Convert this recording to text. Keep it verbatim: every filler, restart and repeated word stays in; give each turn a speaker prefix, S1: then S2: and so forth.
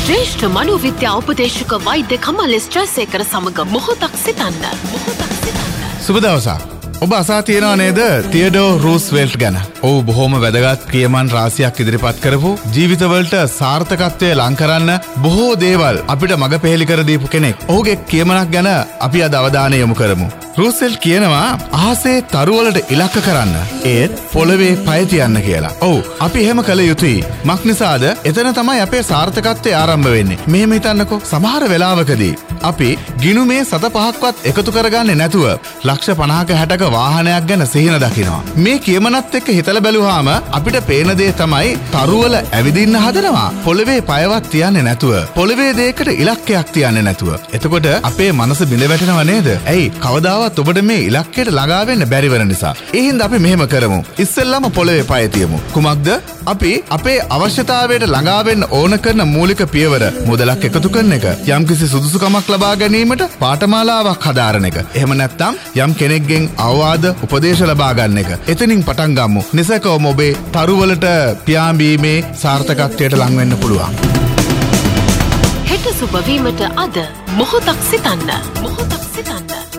S1: ජ්‍යෙෂ්ඨ මනෝවිද්‍යා උපදේශක වෛද්‍ය කමල් එස් ජයසේකර සමග මොහොතක් සිතන්න. මොහොතක් සිතන්න.
S2: සුබ දවසක්. ඔබ අසා තියෙනවා නේද තියඩෝ රූස්වෙල්ට් ගැන? ඔහු බොහොම වැදගත් කියමන් රාශියක් ඉදිරිපත් කරපු ජීවිතවලට සාර්ථකත්වය ලං කරන්න බොහෝ දේවල් අපිට මඟ පෙහෙලි කර දීපු කෙනෙක්. ඔහුගේ කියමනක් ගැන අපි අද අවධානය යොමු කරමු. රූස්වෙල්ට් කියනවා අහසේ තරුවලට ඉලක්ක කරන්න ඒත් පොළවේ පය තියන්න කියලා. ඔව් අපි එහෙම කළ යුතුයි. මක් නිසාද? එතන තමයි අපේ සාර්ථකත්වය ආරම්භ වෙන්නේ. මෙහෙම හිතන්නකෝ. සමහර වෙලාවකදී අපි ගිණුමේ සත පහක්වත් එකතු කරගන්නේ නැතුව ලක්ෂ පනහක හැටක වාහනයක් ගැන සිහින දකිනවා. මේ කියමනත් එක්ක හිතලා බැලුවාම අපිට පේන දේ තමයි තරුවල ඇවිදින්න හදනවා පොළවේ පයවත් තියන්නේ නැතුව. පොළවේ දෙයකට ඉලක්කයක් තියන්නේ නැතුව. එතකොට අපේ මනස බිඳ වැටෙනව නේද? ඇයි කවදාවත් ඔබට මේ ඉලක්කයට ළඟා වෙන්න බැරි වෙන නිසා. ඒ හින්දා අපි මෙහෙම කරමු. ඉස්සෙල්ලාම පොළවේ පය තියමු. කුමක්ද? අපි අපේ අවශ්‍යතාවයට ළඟා වෙන්න ඕන කරන මූලික පියවර මුදලක් එකතු කරන එක. යම්කිසි සුදුසුකමක් ලබා ගැනීමට පාඨමාලාවක් හදාරන එක. එහෙම නැත්නම් යම් කෙනෙක්ගෙන් අවවාද උපදේශ ලබා ගන්න එක. එතනින් පටන් ගමු. නිසකවම ඔබේ තරුවලට පියාඹීමේ සාර්ථකත්වයට ලං වෙන්න පුළුවන්.
S1: හෙට සුබ වීමට අද මොහොතක් සිතන්න. මොහොතක් සිතන්න.